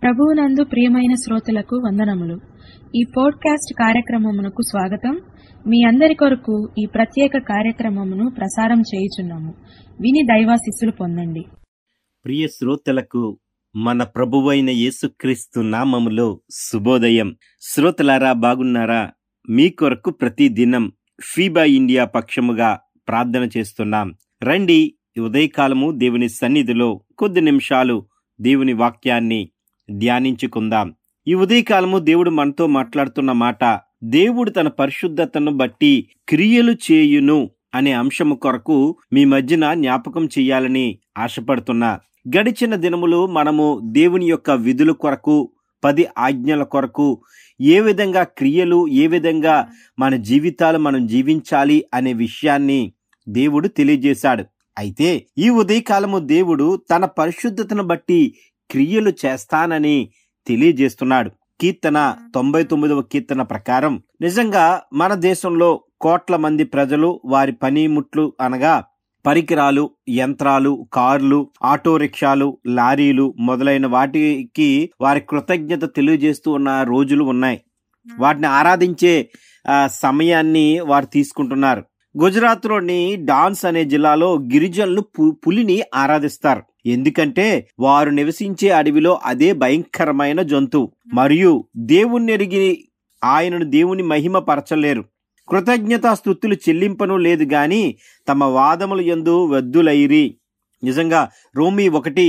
ప్రభువునందు ప్రియమైన శ్రోతలకు వందనములు. ఈ పోడ్కాస్ట్ కార్యక్రమమునకు స్వాగతం. మీ అందరి కొరకు ఈ ప్రత్యేక కార్యక్రమమును ప్రసారం చేయుచున్నాము. విని దైవాశీస్సులు పొందండి. ప్రియ శ్రోతలకు మన ప్రభువైన యేసుక్రీస్తు నామములో శుభోదయం. శ్రోతలారా, బాగున్నారా? మీ కొరకు ప్రతి దినం ఫీబా ఇండియా పక్షముగా ప్రార్థన చేస్తున్నాం. రండి, ఉదయకాలము దేవుని సన్నిధిలో కొద్ది నిమిషాలు దేవుని వాక్యాన్ని ధ్యానించుకుందాం. ఈ ఉదయకాలము దేవుడు మనతో మాట్లాడుతున్న మాట, దేవుడు తన పరిశుద్ధతను బట్టి క్రియలు చేయును అనే అంశము కొరకు మీ మధ్యన జ్ఞాపకం చేయాలని ఆశపడుతున్నా. గడిచిన దినములు మనము దేవుని యొక్క విధుల కొరకు, 10 ఆజ్ఞల కొరకు ఏ విధంగా క్రియలు, ఏ విధంగా మన జీవితాలు మనం జీవించాలి అనే విషయాన్ని దేవుడు తెలియజేశాడు. అయితే ఈ ఉదయకాలము దేవుడు తన పరిశుద్ధతను బట్టి క్రియలు చేస్తానని తెలియజేస్తున్నాడు. కీర్తన 99వ కీర్తన ప్రకారం నిజంగా మన దేశంలో కోట్ల మంది ప్రజలు వారి పనిముట్లు అనగా పరికరాలు, యంత్రాలు, కార్లు, ఆటో రిక్షాలు, లారీలు మొదలైన వాటికి వారి కృతజ్ఞత తెలియజేస్తూ ఉన్న రోజులు ఉన్నాయి. వాటిని ఆరాధించే సమయాన్ని వారు తీసుకుంటున్నారు. గుజరాత్లోని డాన్స్ అనే జిల్లాలో గిరిజనులు పులిని ఆరాధిస్తారు. ఎందుకంటే వారు నివసించే అడవిలో అదే భయంకరమైన జంతువు మరియు దేవుణ్ణెరిగి ఆయనను దేవుని మహిమ పరచలేరు. కృతజ్ఞతా స్తుతులు చెల్లింపను లేదు గాని తమ వాదములు యందు వద్దులైరి. నిజంగా రోమీ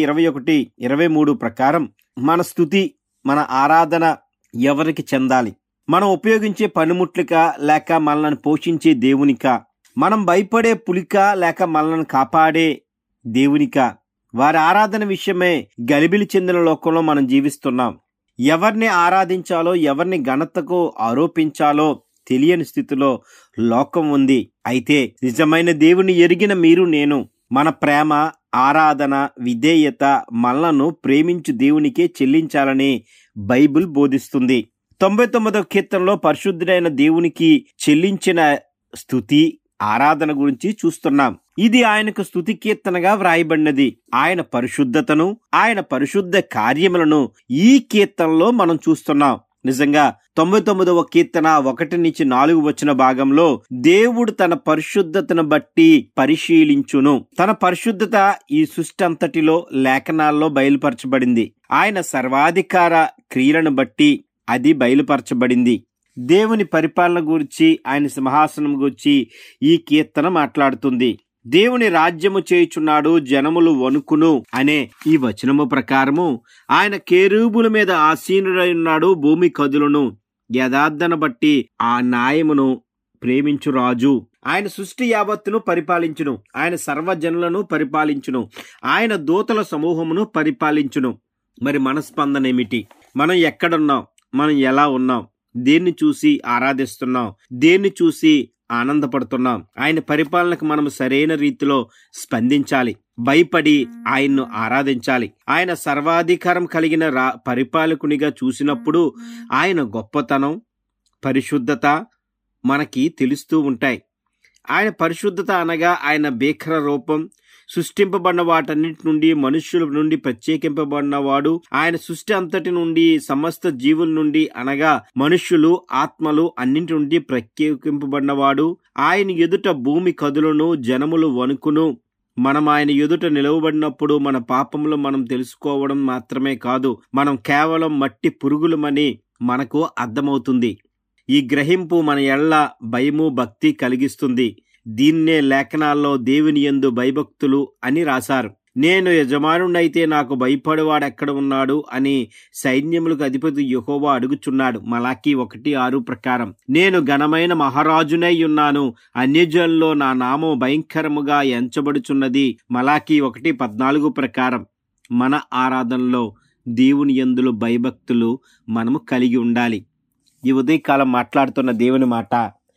1:21-23 ప్రకారం మన స్తుతి, మన ఆరాధన ఎవరికి చెందాలి? మనం ఉపయోగించే పనిముట్లుకా లేక మనల్ని పోషించే దేవునికా? మనం భయపడే పులికా లేక మనల్ని కాపాడే దేవునికా? వారి ఆరాధన విషయమే గలిబిలి చెందిన లోకంలో మనం జీవిస్తున్నాం. ఎవరిని ఆరాధించాలో, ఎవరిని ఘనతకు ఆరోపించాలో తెలియని స్థితిలో లోకం ఉంది. అయితే నిజమైన దేవుని ఎరిగిన మీరు, నేను మన ప్రేమ, ఆరాధన, విధేయత మనలను ప్రేమించు దేవునికే చెల్లించాలని బైబిల్ బోధిస్తుంది. 99వ కీర్తనలో పరిశుద్ధుడైన దేవునికి చెల్లించిన స్తుతి, ఆరాధన గురించి చూస్తున్నాం. ఇది ఆయనకు స్తుతి కీర్తనగా వ్రాయబడినది. ఆయన పరిశుద్ధతను, ఆయన పరిశుద్ధ కార్యములను ఈ కీర్తనలో మనం చూస్తున్నాం. నిజంగా 99వ కీర్తన 1-4 భాగంలో దేవుడు తన పరిశుద్ధతను బట్టి పరిశీలించును. తన పరిశుద్ధత ఈ సృష్టి అంతటిలో లేఖనాల్లో బయలుపరచబడింది. ఆయన సర్వాధికార క్రియలను బట్టి అది బయలుపరచబడింది. దేవుని పరిపాలన గురించి, ఆయన సింహాసనం గురించి ఈ కీర్తన మాట్లాడుతుంది. దేవుని రాజ్యము చేయుచున్నాడు, జనములు వణుకును అనే ఈ వచనము ప్రకారము ఆయన కేరూబుల మీద ఆసీనుడై ఉన్నాడు, భూమి కదులును. యథార్థను బట్టి ఆ న్యాయమును ప్రేమించు రాజు. ఆయన సృష్టి యావత్తును పరిపాలించును, ఆయన సర్వజనులను పరిపాలించును, ఆయన దూతల సమూహమును పరిపాలించును. మరి మన స్పందన ఏమిటి? మనం ఎక్కడున్నాం? మనం ఎలా ఉన్నాం? దేన్ని చూసి ఆరాధిస్తున్నాం? దేన్ని చూసి ఆనందపడుతున్నాం? ఆయన పరిపాలనకు మనం సరైన రీతిలో స్పందించాలి. భయపడి ఆయన్ను ఆరాధించాలి. ఆయన సర్వాధికారం కలిగిన పరిపాలకునిగా చూసినప్పుడు ఆయన గొప్పతనం, పరిశుద్ధత మనకి తెలుస్తూ ఉంటాయి. ఆయన పరిశుద్ధత అనగా ఆయన భీకర రూపం, సృష్టింపబడిన వాటన్నిటి నుండి, మనుష్యుల నుండి ప్రత్యేకింపబడినవాడు. ఆయన సృష్టి అంతటి నుండి, సమస్త జీవుల నుండి అనగా మనుష్యులు, ఆత్మలు అన్నింటి నుండి ప్రత్యేకింపబడినవాడు. ఆయన ఎదుట భూమి కదులును, జనములు వణుకును. మనం ఆయన ఎదుట నిలవబడినప్పుడు మన పాపములు మనం తెలుసుకోవడం మాత్రమే కాదు, మనం కేవలం మట్టి పురుగులమని మనకు అర్థమవుతుంది. ఈ గ్రహింపు మన ఎళ్ళ భయము, భక్తి కలిగిస్తుంది. దీన్నే లేఖనాల్లో దేవుని యందు భయభక్తులు అని రాశారు. నేను యజమానుడైతే నాకు భయపడేవాడెక్కడ ఉన్నాడు అని సైన్యములకు అధిపతి యెహోవా అడుగుచున్నాడు. మలాకీ 1:6 ప్రకారం నేను ఘనమైన మహారాజునై ఉన్నాను, అన్యజనుల్లో నా నామం భయంకరముగా ఎంచబడుచున్నది. మలాకీ 1:14 ప్రకారం మన ఆరాధనలో దేవుని యందులో భయభక్తులు మనము కలిగి ఉండాలి. ఈ ఉదయకాలం మాట్లాడుతున్న దేవుని మాట,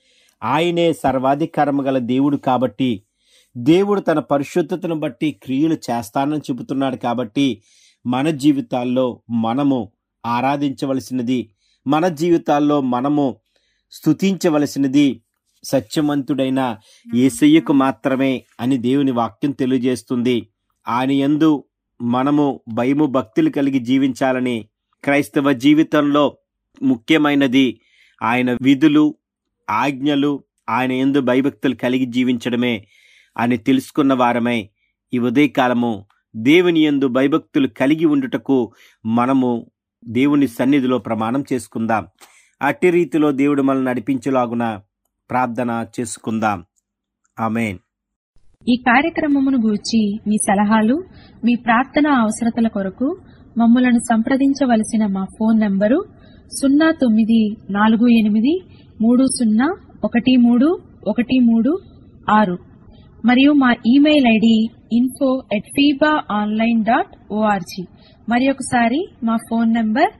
ఆయనే సర్వాధికారము గల దేవుడు కాబట్టి, దేవుడు తన పరిశుద్ధతను బట్టి క్రియలు చేస్తానని చెబుతున్నాడు. కాబట్టి మన జీవితాల్లో మనము ఆరాధించవలసినది, మన జీవితాల్లో మనము స్తుతించవలసినది సత్యవంతుడైన యేసయ్యకు మాత్రమే అని దేవుని వాక్యం తెలియజేస్తుంది. ఆయన యందు మనము భయము భక్తులు కలిగి జీవించాలని క్రైస్తవ జీవితంలో ముఖ్యమైనది ఆయన విధులు, ఆజ్ఞలు, ఆయన యందు భయభక్తులు కలిగి జీవించడమే అని తెలుసుకున్న వారమై ఈ ఉదయకాలము దేవుని యందు భయభక్తులు కలిగి ఉండుటకు మనము దేవుని సన్నిధిలో ప్రమాణం చేసుకుందాం. అట్టి రీతిలో దేవుడు మనల్ని నడిపించులాగున ప్రార్థన చేసుకుందాం. ఆమేన్. ఈ కార్యక్రమమును గూర్చి మీ సలహాలు, మీ ప్రార్థన అవసరతల కొరకు మమ్ములను సంప్రదించవలసిన మా ఫోన్ నంబరు 0948301336 మరియు మా ఇమెయిల్ ఐడి info@fibaonline.org. మరి ఒకసారి మా phone number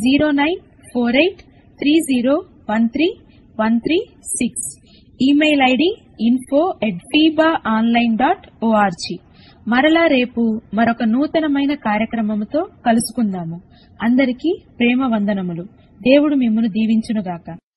094830131336. Email ID info@fibaonline.org. మరలా రేపు మరొక నూతనమైన కార్యక్రమముతో కలుసుకుందాము. అందరికీ ప్రేమ వందనములు. దేవుడు మిమ్మును దీవించునుగాక.